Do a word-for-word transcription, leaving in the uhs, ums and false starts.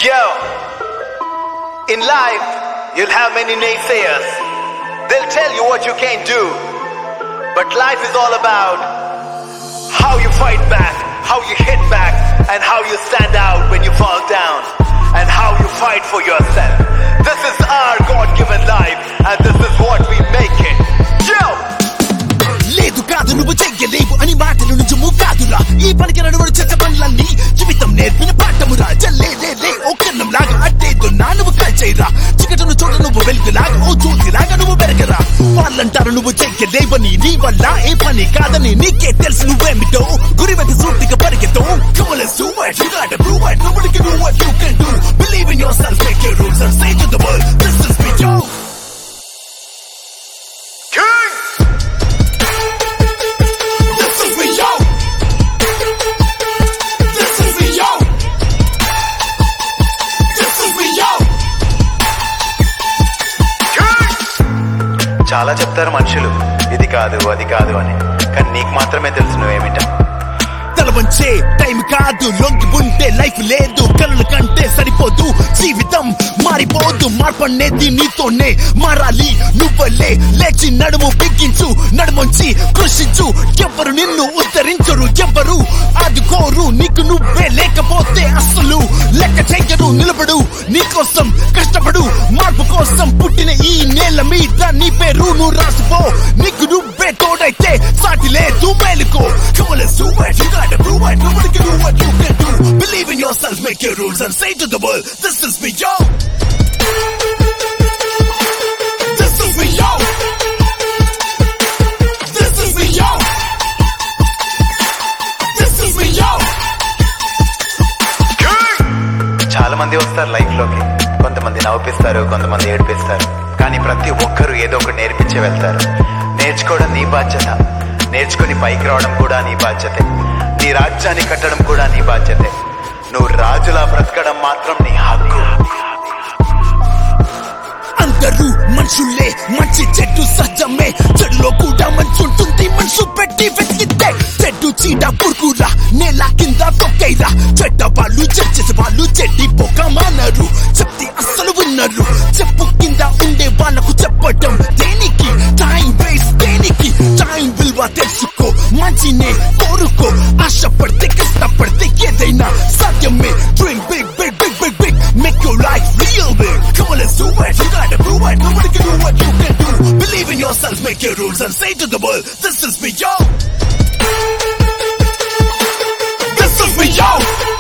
Yo, in life, you'll have many naysayers. They'll tell you what you can't do. But life is all about how you fight back, how you hit back, and how you stand out when you fall down, and how you fight for yourself. This is our God-given life, and this is what we make it. Yo! లేదు కాదు నువ్వు చెయ్యలేవు అని మాటలు నిజము కాదురా. ఈ పనికి నడువడు చేసే పనులన్నీ జీవితం నేర్పిన పాఠమురా. జల్లే లే ఓ కన్నం లాగా అట్టేదో నా నువ్వు కాల్చేయరా. చికటను చోట నువ్వు వెలుగులాగా ఓ జ్యోతిలాగా నువ్వు పెరగరా. వాళ్ళంటారు నువ్వు చెయ్యలేవని, నీ వల్ల ఏ పని కాదని నీకే తెలుసు నువ్వేమిటో. గురి వెతి సూటిగా పరిగెత్తో. Come on, let's do it. You gotta prove it. Nobody can do what you can do. Believe in yourself, make your rules and say to the world, this is me, yo. చాలా చెప్తారు మనుషులు, ఇది కాదు అది కాదు అని, కానీ నీకు మాత్రమే తెలుసు నువ్వేమిటా. తలవంచే టైం కాదు, లొంగి ఉంటే లైఫ్ లేదు. కళ్ళు కంటే సరిపోదు, జీవితం మారిపోదు. మార్పనేది నీతోనే మారాలి. నువ్వలే లేచి నడుము బిగించు, నడుముంచి కృషించు. ఎవరు నిన్ను ఉద్ధరించరు, ఎవరు ఆదుకోరు. నీకు నువ్వే లేకపోతే అస్సలు లెక్క చెయ్యరు. నిలబడు, నీకోసం కష్టపడు. మార్పు కోసం పుట్టిన ఈ నేల మీద నీ పేరు నువ్వు రాసుకో. నీకు నువ్వే తోడైతే సాటి లేదు, మేలుకో. Come on, let's do it. You gotta prove it. Nobody can do what you can do. Believe in yourself, make your rules and say to the world, this is me, yo. This is me, yo. This is me, yo. This is me, yo. చాలా మంది వస్తారు life లోకి, కొంతమంది నవ్విస్తారు, కొంతమంది ఏడిపిస్తారు. కానీ ప్రతి ఒక్కరూ ఏదో ఒకటి నేర్పించే వెళ్తారు. నేర్చుకోవడం నీ బాధ్యత, నేర్చుకుని పైకి రావడం కూడా నీ బాధ్యతే. నీ రాజ్యాన్ని కట్టడం కూడా నీ బాధ్యతే. నువ్వు రాజులా బ్రతకడం మాత్రం నీ హక్కు. అందరూ మనుషులే, మంచి చెట్టు సహజమే. చెడులో కూడా మంచుంటుంది, మనసు పెట్టి వెతికితే. చెట్టు చీడ పురుగురా, నేల కింద తొక్కైరా. చెడ్డ వాళ్ళు చర్చేసే వాళ్ళు చెడ్డి పొగమానరు. చెప్తే అస్సలు విన్నరు. చెప్పు కింద ఉండే వాళ్ళకు చెప్పడం దేనికి? టైం వేస్ట్ దేనికి? టైం విలువ తెలుసుకో, మంచినే కోరుకో. ఆశపడితే కష్టపడితే ఏదైనా సాధ్యమే. Dream big big big big big, make your life real big. Come on, let's do it. You gotta prove it. Nobody can do what you can do. Believe in yourself, make your rules and say to the world, this is me, yo. This is me, yo.